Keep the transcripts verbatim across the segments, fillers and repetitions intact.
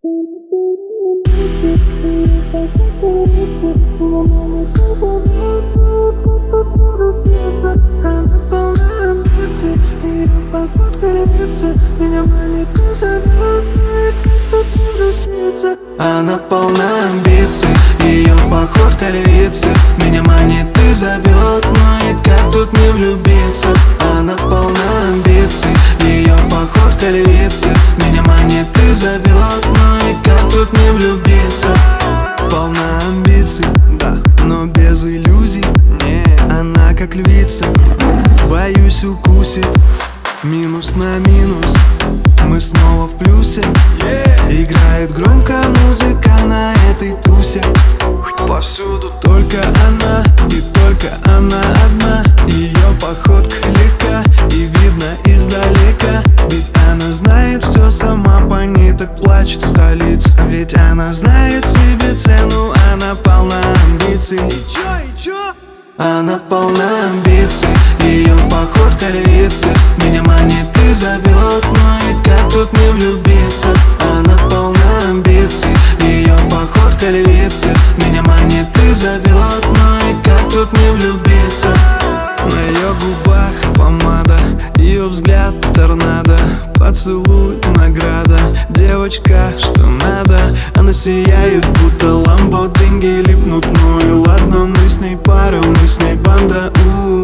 Полна амбиций, ее походка львица меня манит и зовет, но и как тут не влюбиться. Она полна амбиций, ее походка львица меня манит и зовет, но и как тут не влюбиться. Она полна амбиций, ее походка львица меня манит и зовет, но и как тут не влюбиться. Полна амбиций, да, но без иллюзий. Не, она как львица, боюсь укусит. Минус на минус, мы снова в плюсе. Играет громко музыка на этой тусе. Повсюду только она, и только она одна. Ее походка легка, и видно издалека. Ведь она знает все сама, по ней так плачет столица. Ведь она знает себе цену, она полна амбиций. И чё, и чё? Она полна амбиций, ее походка львица меня манит и зовет, но и как тут не влюбиться. Она полна амбиций, ее походка львица меня манит и зовет, но и как тут не влюбиться. На ее губах помада, ее взгляд торнадо, поцелуй награда, девочка, что надо. Она сияет, будто ламбо, деньги липнут, ну и ладно. Мы с ней пара, мы с ней банда, у-у.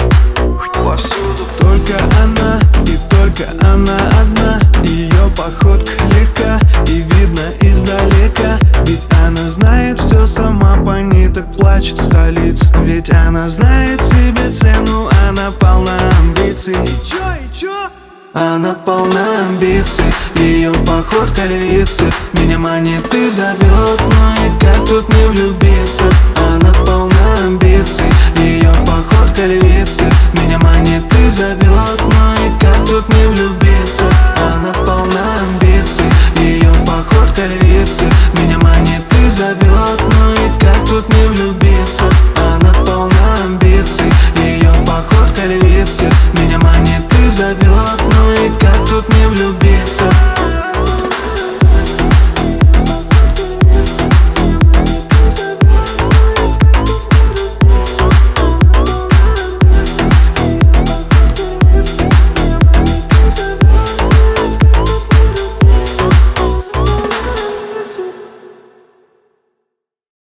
Повсюду только она, и только она одна. Ее походка легка, и видно издалека. Ведь она знает все сама, по ней так плачет столица. Ведь она знает себе цену, она полна амбиций. И чё, и чё? Она полна амбиций, ее походка львица меня манит и зовет, но и как тут не влюбиться. Она полна амбиций, ее походка львица меня манит и зовет, но и как тут не влюбиться.